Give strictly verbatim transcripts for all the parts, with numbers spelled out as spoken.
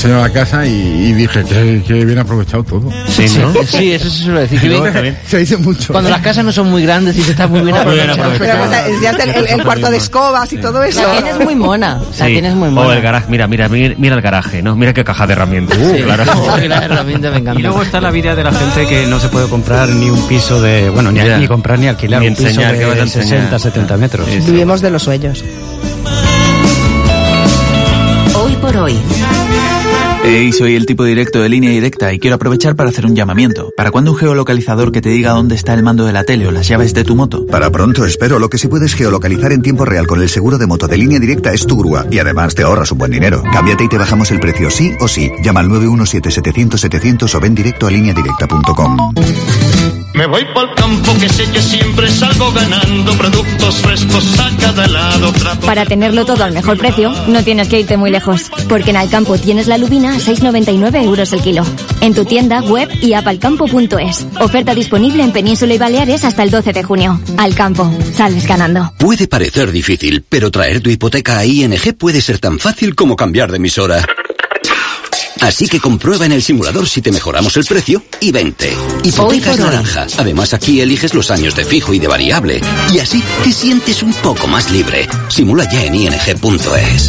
enseñó la casa y, y dije que, que bien aprovechado todo. Sí, ¿no? Sí, eso se suele decir. Luego, se dice mucho. Cuando las casas no son muy grandes y se está muy bien aprovechado. Pero ya está el, el, el cuarto de escobas y todo eso. La tienes muy mona. La Sí. tienes muy mona. O el garaje, mira, mira, mira, mira el garaje, ¿no? Mira qué caja de herramientas. Sí, Uh, claro. la herramienta me encanta. Y luego está la vida de la gente que no se puede comprar ni un piso de, bueno, ni, Ya. ni comprar ni alquilar Ni un piso enseñar, ¿qué vas a de enseñar? sesenta, setenta metros. Sí, sí. Vivimos de los sueños. Hoy por hoy. Hey, soy el tipo directo de Línea Directa y quiero aprovechar para hacer un llamamiento. ¿Para cuándo un geolocalizador que te diga dónde está el mando de la tele o las llaves de tu moto? Para pronto, espero. Lo que sí puedes geolocalizar en tiempo real con el seguro de moto de Línea Directa es tu grúa. Y además te ahorras un buen dinero. Cámbiate y te bajamos el precio sí o sí. Llama al nueve uno siete, setecientos, setecientos o ven directo a línea directa punto com. Me voy pa'l campo que sé que siempre salgo ganando, productos frescos a cada lado. Para tenerlo todo al mejor precio, no tienes que irte muy lejos, porque en Alcampo tienes la lubina a seis con noventa y nueve euros el kilo. En tu tienda, web y app alcampo punto es. Oferta disponible en Península y Baleares hasta el doce de junio. Alcampo, sales ganando. Puede parecer difícil, pero traer tu hipoteca a I N G puede ser tan fácil como cambiar de emisora. Así que comprueba en el simulador si te mejoramos el precio y vente. Hipotecas Naranja. Además, aquí eliges los años de fijo y de variable. Y así te sientes un poco más libre. Simula ya en I N G punto es.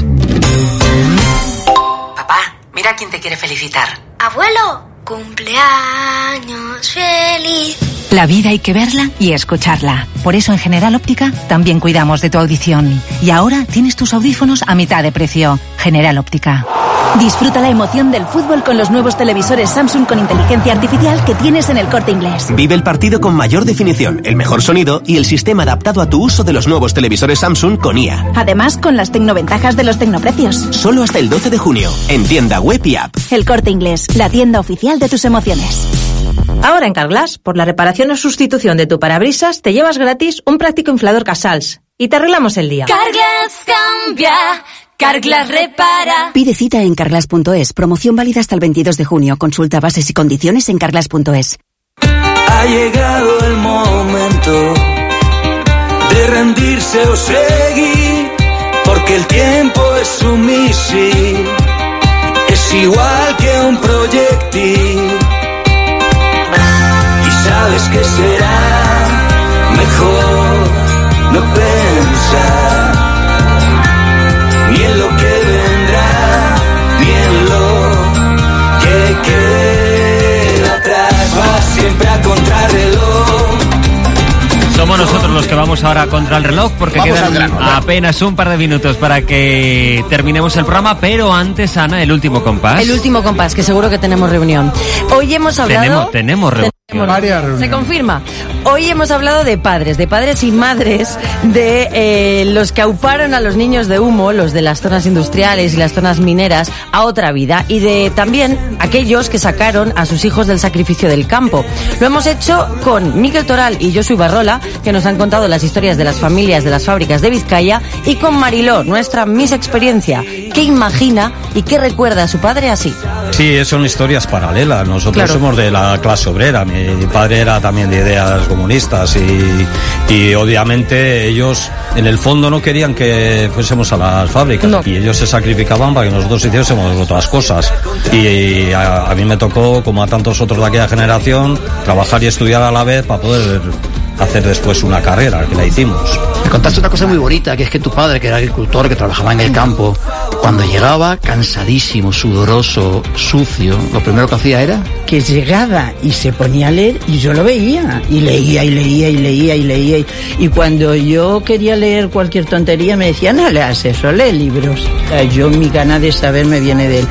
Papá, mira quién te quiere felicitar. Abuelo, cumpleaños feliz. La vida hay que verla y escucharla. Por eso en General Óptica también cuidamos de tu audición. Y ahora tienes tus audífonos a mitad de precio. General Óptica. Disfruta la emoción del fútbol con los nuevos televisores Samsung con inteligencia artificial que tienes en El Corte Inglés. Vive el partido con mayor definición, el mejor sonido y el sistema adaptado a tu uso de los nuevos televisores Samsung con I A. Además, con las tecnoventajas de los tecnoprecios. Solo hasta el doce de junio, en tienda web y app. El Corte Inglés, la tienda oficial de tus emociones. Ahora en Carglass, por la reparación o sustitución de tu parabrisas, te llevas gratis un práctico inflador Casals y te arreglamos el día. Carglass cambia, Carglass repara. Pide cita en carglass punto es. Promoción válida hasta el veintidós de junio. Consulta bases y condiciones en carglass punto es. Ha llegado el momento de rendirse o seguir, porque el tiempo es un misil, es igual que un proyectil. Y sabes que será mejor no pensar ni en lo que vendrá, ni en lo que queda atrás. Va siempre a contrarreloj. Somos nosotros los que vamos ahora contra el reloj porque Vamos quedan al grano, apenas un par de minutos para que terminemos el programa, pero antes, Ana, el último compás. El último compás, que seguro que tenemos reunión. Hoy hemos hablado... Tenemos, tenemos reunión. Tenemos, se confirma. Hoy hemos hablado de padres, de padres y madres, de eh, los que auparon a los niños de humo, los de las zonas industriales y las zonas mineras, a otra vida, y de también aquellos que sacaron a sus hijos del sacrificio del campo. Lo hemos hecho con Miquel Toral y Josu Ibarrola, que nos han contado las historias de las familias de las fábricas de Vizcaya, y con Mariló, nuestra Miss Experiencia, que imagina y que recuerda a su padre así. Sí, son historias paralelas. Nosotros Claro. somos de la clase obrera. Mi padre era también de ideas comunistas y, y obviamente ellos en el fondo no querían que fuésemos a las fábricas. No. Y ellos se sacrificaban para que nosotros hiciésemos otras cosas. Y a, a mí me tocó, como a tantos otros de aquella generación, trabajar y estudiar a la vez para poder hacer después una carrera, que la hicimos. Me contaste una cosa muy bonita, que es que tu padre, que era agricultor, que trabajaba en el campo, cuando llegaba cansadísimo, sudoroso, sucio, lo primero que hacía era... Que llegaba y se ponía a leer y yo lo veía, y leía y leía y leía y leía, y, y cuando yo quería leer cualquier tontería me decía, no leas eso, lee libros. O sea, yo mi gana de saber me viene de él.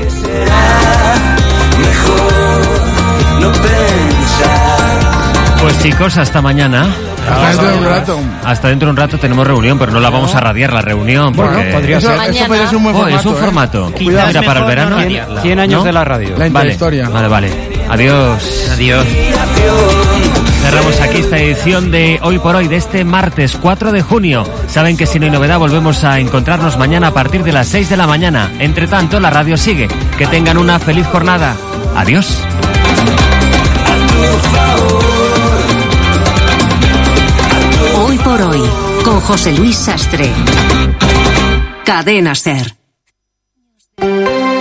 No pensar. Pues chicos, hasta mañana. Hasta dentro de un rato. Hasta dentro de un rato tenemos reunión, pero no la vamos a radiar la reunión. Porque... Bueno, podría ser. Eso podría ser un buen Oh, formato. es un ¿eh? formato. Cuidado. Mira, para el verano. cien, cien años ¿no? de la radio. La Vale, interhistoria. vale, vale. Adiós. Adiós. Cerramos aquí esta edición de Hoy por Hoy de este martes cuatro de junio. Saben que si no hay novedad volvemos a encontrarnos mañana a partir de las seis de la mañana. Entre tanto, la radio sigue. Que tengan una feliz jornada. Adiós. Hoy por Hoy, con José Luis Sastre. Cadena SER.